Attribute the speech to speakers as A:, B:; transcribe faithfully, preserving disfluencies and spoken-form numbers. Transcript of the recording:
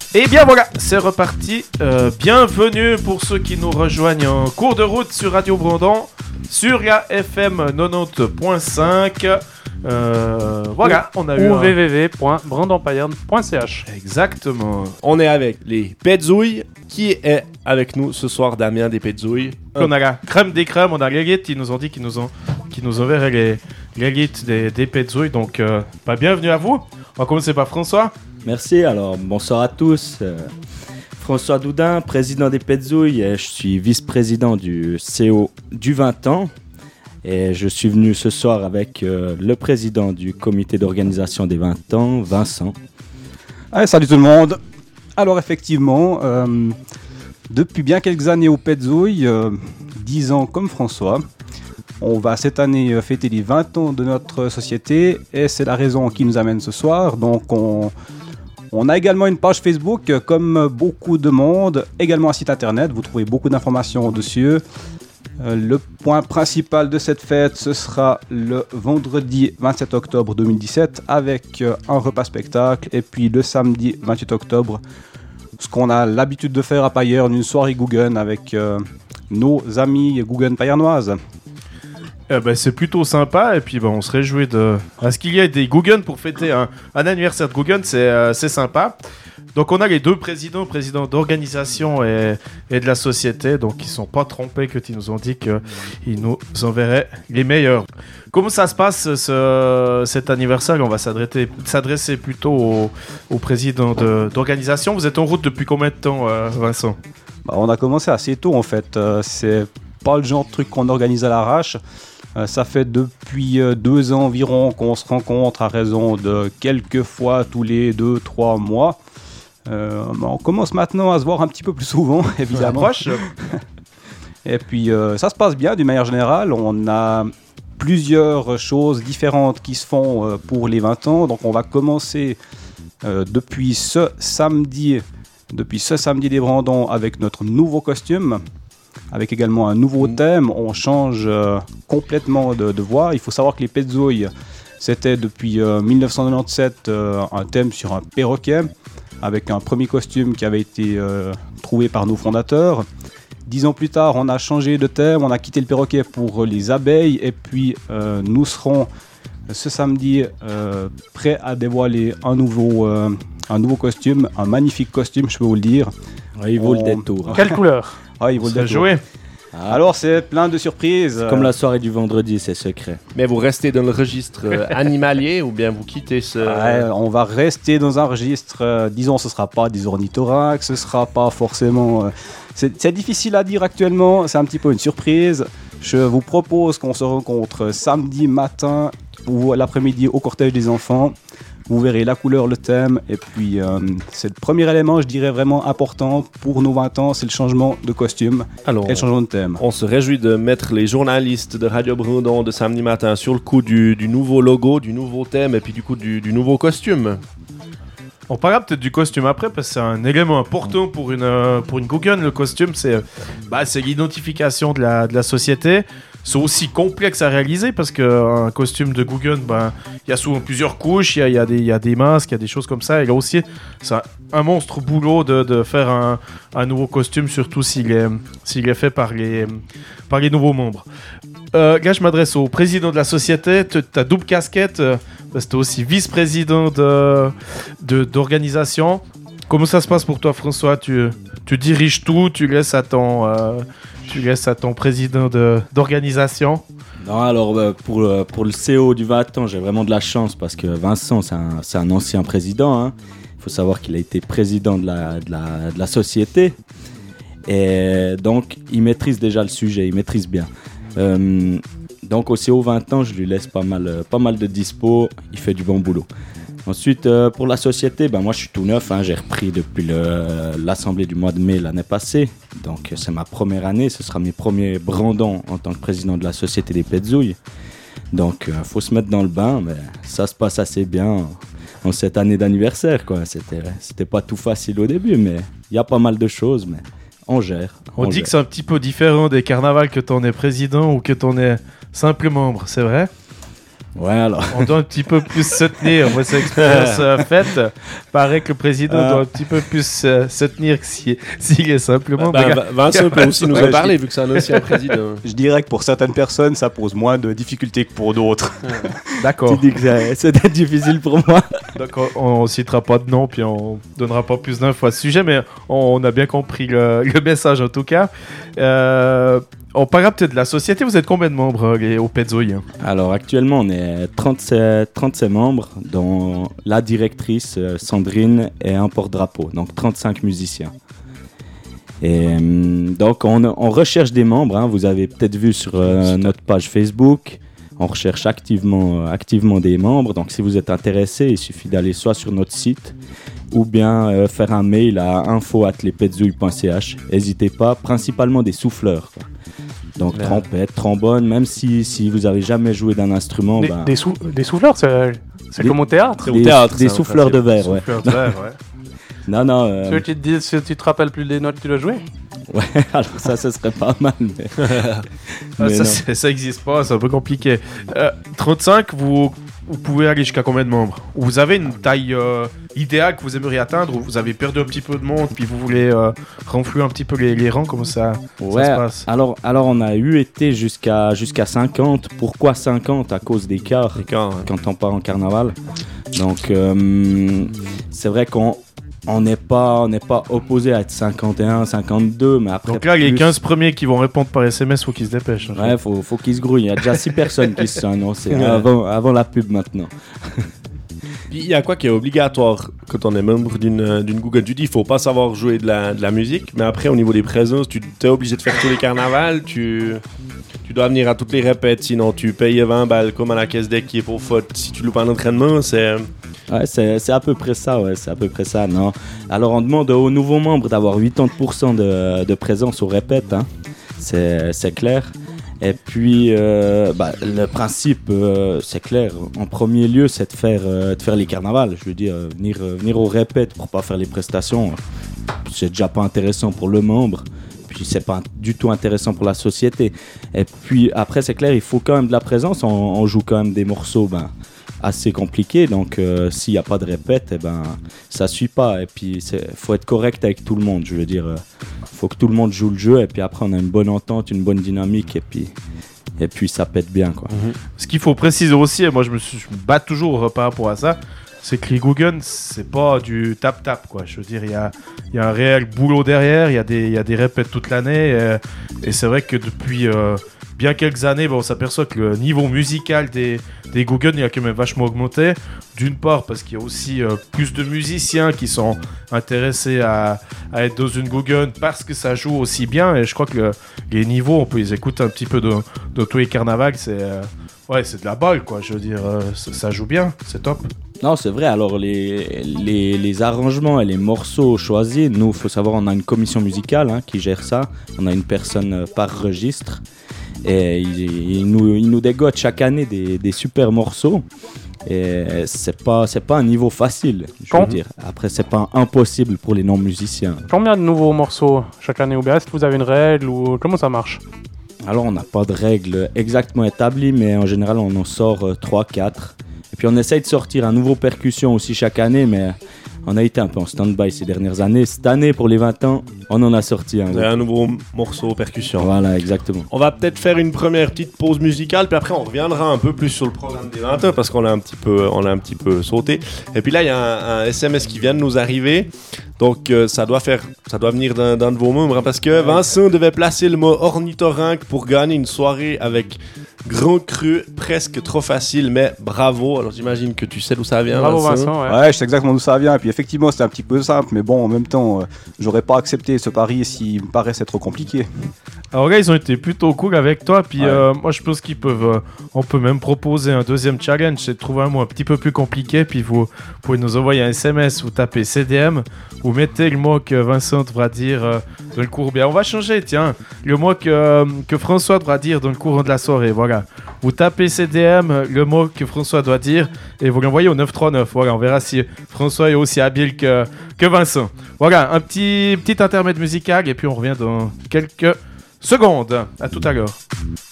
A: Et bien voilà, c'est reparti. Euh, bienvenue pour ceux qui nous rejoignent en cours de route sur Radio Brandon, sur la F M quatre-vingt-dix point cinq. Euh, voilà, on a eu
B: ou
A: un...
B: w w w point brandon payerne point c h.
A: Exactement.
C: On est avec les Petzouilles. Qui est avec nous ce soir, Damien des Petzouilles?
A: On a la crème des crèmes, on a l'élite, ils nous ont dit qu'ils nous ont, qu'ils nous enverraient les, l'élite des, des Petzouilles. Donc, euh, bah, bienvenue à vous. On va commencer par François.
D: Merci, alors bonsoir à tous. Euh, François Doudin, président des Petzouilles, et je suis vice-président du C O du vingt ans. Et je suis venu ce soir avec euh, le président du comité d'organisation des vingt ans, Vincent.
E: Allez, salut tout le monde. Alors effectivement, euh, depuis bien quelques années au Petzouilles, euh, dix ans comme François, on va cette année euh, fêter les vingt ans de notre société et c'est la raison qui nous amène ce soir. Donc on, on a également une page Facebook euh, comme beaucoup de monde, également un site internet, vous trouvez beaucoup d'informations dessus. Euh, le point principal de cette fête, ce sera le vendredi vingt-sept octobre deux mille dix-sept avec euh, un repas spectacle et puis le samedi vingt-huit octobre, ce qu'on a l'habitude de faire à Payerne, une soirée Guggen avec euh, nos amis Guggen payernoises.
A: Eh ben, c'est plutôt sympa et puis ben, on se réjouit de... à ce qu'il y ait des Guggen pour fêter un, un anniversaire de Guggen, c'est, euh, c'est sympa. Donc on a les deux présidents, présidents d'organisation et, et de la société, donc ils ne sont pas trompés quand ils nous ont dit qu'ils nous enverraient les meilleurs. Comment ça se passe ce, cet anniversaire? On va s'adresser, s'adresser plutôt au, au président de, d'organisation. Vous êtes en route depuis combien de temps, euh, Vincent?
E: Bah, on a commencé assez tôt en fait, euh, c'est pas le genre de truc qu'on organise à l'arrache. Euh, ça fait depuis euh, deux ans environ qu'on se rencontre à raison de quelques fois tous les deux, trois mois. Euh, on commence maintenant à se voir un petit peu plus souvent, évidemment. Et puis euh, ça se passe bien d'une manière générale. On a plusieurs choses différentes qui se font euh, pour les vingt ans. Donc on va commencer euh, depuis ce samedi, depuis ce samedi des Brandons avec notre nouveau costume, avec également un nouveau thème. On change euh, complètement de, de voix. Il faut savoir que les Petzouilles, c'était depuis euh, dix-neuf cent quatre-vingt-dix-sept euh, un thème sur un perroquet, avec un premier costume qui avait été euh, trouvé par nos fondateurs. Dix ans plus tard, on a changé de thème, on a quitté le perroquet pour les abeilles, et puis euh, nous serons ce samedi euh, prêts à dévoiler un nouveau, euh, un nouveau costume, un magnifique costume, je peux vous le dire.
D: Ouais, il vaut
E: on...
D: le détour.
B: Quelle couleur?
E: Ah, il vaut le détour.
A: Jouer.
E: Ah. Alors c'est plein de surprises.
D: C'est comme la soirée du vendredi, c'est secret.
C: Mais vous restez dans le registre euh, animalier ou bien vous quittez ce...
E: Ouais, on va rester dans un registre, euh, disons ce sera pas des ornithorynques, ce sera pas forcément... Euh, c'est, c'est difficile à dire actuellement, c'est un petit peu une surprise. Je vous propose qu'on se rencontre samedi matin ou l'après-midi au cortège des enfants. Vous verrez la couleur, le thème, et puis euh, c'est le premier élément, je dirais, vraiment important pour nos vingt ans, c'est le changement de costume
C: Alors,
E: et le changement de thème.
C: On se réjouit de mettre les journalistes de Radio Brandon de samedi matin sur le coup du, du nouveau logo, du nouveau thème, et puis du coup du, du nouveau costume.
A: On parlera peut-être du costume après, parce que c'est un élément important pour une, euh, pour une Guggen. Le costume, c'est, bah, c'est l'identification de la, de la société. C'est aussi complexe à réaliser parce qu'un costume de Guggen, ben, il y a souvent plusieurs couches, il y a, y, a y a des masques, il y a des choses comme ça. Et là aussi, c'est un, un monstre boulot de, de faire un, un nouveau costume, surtout s'il est, s'il est fait par les, par les nouveaux membres. Euh, là, je m'adresse au président de la société. Tu as double casquette, euh, parce que tu es aussi vice-président de, de, d'organisation. Comment ça se passe pour toi, François? tu, tu diriges tout, tu laisses à ton... Euh, Tu laisses à ton président de, d'organisation.
D: Non, alors euh, pour, le, pour le C O du vingt ans, j'ai vraiment de la chance parce que Vincent, c'est un, c'est un ancien président. Hein. Il faut savoir qu'il a été président de la, de, la, de la société. Et donc, il maîtrise déjà le sujet, il maîtrise bien. Euh, donc, au C O vingt ans, je lui laisse pas mal, pas mal de dispo. Il fait du bon boulot. Ensuite, euh, pour la société, ben moi je suis tout neuf, hein, j'ai repris depuis le, l'assemblée du mois de mai l'année passée. Donc c'est ma première année, ce sera mes premiers Brandons en tant que président de la société des Petzouilles. Donc il euh, faut se mettre dans le bain, mais ça se passe assez bien en cette année d'anniversaire, quoi. C'était, c'était pas tout facile au début, mais il y a pas mal de choses, mais on gère.
A: On,
D: on
A: dit
D: gère.
A: que c'est un petit peu différent des carnavals que t'en es président ou que t'en es simple membre, c'est vrai?
D: Ouais, alors.
A: On doit un petit peu plus se tenir. Moi, c'est expérience euh, faite. Paraît que le président
D: Euh.
A: doit un petit peu plus euh, se tenir que s'il s'il est simplement.
C: Bah,
A: Regarde-
C: Vincent peut aussi nous
E: Ouais,
C: en parler, vu que c'est un ancien président.
E: Je dirais que pour certaines personnes, ça pose moins de difficultés que pour d'autres.
A: D'accord.
D: Tu dis que c'est- c'était difficile pour moi.
A: Donc, on, on citera pas de nom, puis on donnera pas plus d'infos à ce sujet, mais on, on a bien compris le, le message en tout cas. Euh, on parlera peut-être de la société. Vous êtes combien de membres euh, les- au Pezzoy hein
D: Alors actuellement, on est trente-sept, trente-sept membres, dont la directrice euh, Sandrine et un porte-drapeau, donc trente-cinq musiciens. Et hum, donc on, on recherche des membres, hein, vous avez peut-être vu sur euh, notre page Facebook, on recherche activement, euh, activement des membres, donc si vous êtes intéressé, il suffit d'aller soit sur notre site ou bien euh, faire un mail à info arobase lepedzouilles point c h. N'hésitez pas, principalement des souffleurs, quoi. Donc
A: Ouais.
D: trompette, trombone, même si, si vous n'avez jamais joué d'un instrument,
B: Des,
D: ben,
B: des, sou- des souffleurs, c'est c'est
D: Des-
B: comme au théâtre.
C: C'est au
D: des,
C: théâtre,
D: des
C: ça, en
D: souffleurs de
C: principe.
D: verre, ouais.
A: Souffleur de verre, ouais.
D: Non, non, euh,
B: Ceux qui te disent, si tu te rappelles plus des notes que tu dois jouer.
D: ouais, alors ça, ce serait pas mal, mais...
A: Ah,
D: mais
A: ça,
D: non.
A: c'est- ça existe pas, c'est un peu compliqué. Euh, trente-cinq, vous, vous pouvez aller jusqu'à combien de membres? Ou vous avez une taille euh, idéale que vous aimeriez atteindre, ou vous avez perdu un petit peu de monde, puis vous voulez euh, renflouer un petit peu les, les rangs, comment ça,
D: Ouais,
A: ça se passe?
D: alors, alors on a eu été jusqu'à jusqu'à cinquante. Pourquoi cinquante? À cause des cars,
C: D'accord, hein.
D: quand on part en carnaval. Donc, euh, c'est vrai qu'on on n'est pas, on n'est pas opposé à être cinquante et un, cinquante-deux, mais après...
A: Donc là, les
D: plus-
A: quinze premiers qui vont répondre par S M S, faut qu'ils se dépêchent. hein.
D: Ouais, faut, faut qu'ils se grouillent. Il y a déjà six personnes qui se sont annoncées
C: Ouais.
D: avant, avant la pub maintenant.
C: Puis il y a quoi qui est obligatoire quand on est membre d'une euh, d'une Google? Tu dis il faut pas savoir jouer de la, de la musique, mais après au niveau des présences, tu es obligé de faire tous les carnavals, tu, tu dois venir à toutes les répètes, sinon tu payes vingt balles comme à la caisse deck qui est pour faute. Si tu loupes un entraînement, c'est...
D: Ouais, c'est, c'est à peu près ça, ouais, c'est à peu près ça, non. Alors, on demande aux nouveaux membres d'avoir quatre-vingt-dix pour cent de, de présence aux répètes, hein. c'est, c'est clair. Et puis, euh, bah, le principe, euh, c'est clair, en premier lieu, c'est de faire, euh, de faire les carnavals. Je veux dire, euh, venir, euh, venir aux répètes pour pas faire les prestations, euh, c'est déjà pas intéressant pour le membre. Puis c'est pas du tout intéressant pour la société. Et puis après, c'est clair, il faut quand même de la présence. On, on joue quand même des morceaux ben, assez compliqués. Donc euh, s'il n'y a pas de répète, eh ben, ça ne suit pas. Et puis il faut être correct avec tout le monde. Je veux dire, il euh, faut que tout le monde joue le jeu. Et puis après, on a une bonne entente, une bonne dynamique. Et puis, et puis ça pète bien, quoi.
A: Ce qu'il faut préciser aussi, et moi je me, suis, je me bats toujours euh, par rapport à ça, c'est que les Guggen, c'est pas du tap-tap, quoi. Je veux dire, il y a, y a un réel boulot derrière, il y, a des- y a des répètes toute l'année, et, et c'est vrai que depuis euh, bien quelques années, bon, on s'aperçoit que le niveau musical des, des Guggen, il a quand même vachement augmenté. D'une part, parce qu'il y a aussi euh, plus de musiciens qui sont intéressés à, à être dans une Guggen parce que ça joue aussi bien, et je crois que le- les niveaux, on peut les écouter un petit peu de, de tous les carnavals, c'est... euh, ouais, c'est de la balle, quoi. Je veux dire, euh, ça, ça joue bien, c'est top.
D: Non, c'est vrai. Alors, les, les, les arrangements et les morceaux choisis, nous, il faut savoir, on a une commission musicale hein, qui gère ça. On a une personne euh, par registre. Et il, il nous, il nous dégote chaque année des, des super morceaux. Et c'est pas, c'est pas un niveau facile, je veux
B: Quand-
D: dire. Après, c'est pas impossible pour les non-musiciens.
B: Combien de nouveaux morceaux chaque année? Ou bien est-ce que vous avez une règle ou comment ça marche?
D: Alors, on n'a pas de règles exactement établies, mais en général, on en sort trois quatre. Et puis, on essaye de sortir un nouveau percussion aussi chaque année, mais on a été un peu en stand-by ces dernières années. Cette année, pour les vingt ans, on en a sorti un.
C: Vous avez un nouveau morceau percussion.
D: Voilà, exactement.
C: On va peut-être faire une première petite pause musicale, puis après on reviendra un peu plus sur le programme des vingt ans parce qu'on l'a un petit peu, on l'a un petit peu sauté. Et puis là, il y a un, un S M S qui vient de nous arriver, donc euh, ça doit faire, ça doit venir d'un, d'un de vos membres hein, parce que Vincent devait placer le mot ornithorynque pour gagner une soirée avec Grand Cru, presque trop facile, mais bravo. Alors j'imagine que tu sais d'où ça vient.
B: Bravo
C: Vincent.
B: Vincent, ouais.
E: Ouais, je sais exactement d'où ça vient. Et puis effectivement, c'était un petit peu simple, mais bon, en même temps, euh, j'aurais pas accepté ce pari s'il me paraissait trop compliqué.
A: Alors, gars, ils ont été plutôt cool avec toi. Puis,
E: Ouais.
A: euh, moi, je pense qu'ils peuvent. euh, on peut même proposer un deuxième challenge. C'est de trouver un mot un petit peu plus compliqué. Puis, vous pouvez nous envoyer un S M S. Vous tapez C D M. Vous mettez le mot que Vincent devra dire euh, dans le cours. Bien, on va changer, tiens. Le mot que, euh, que François devra dire dans le courant de la soirée. Voilà. Vous tapez C D M, le mot que François doit dire. Et vous l'envoyez au neuf trois neuf. Voilà, on verra si François est aussi habile que, que Vincent. Voilà, un petit, petit intermède musical. Et puis, on revient dans quelques secondes. À tout à l'heure.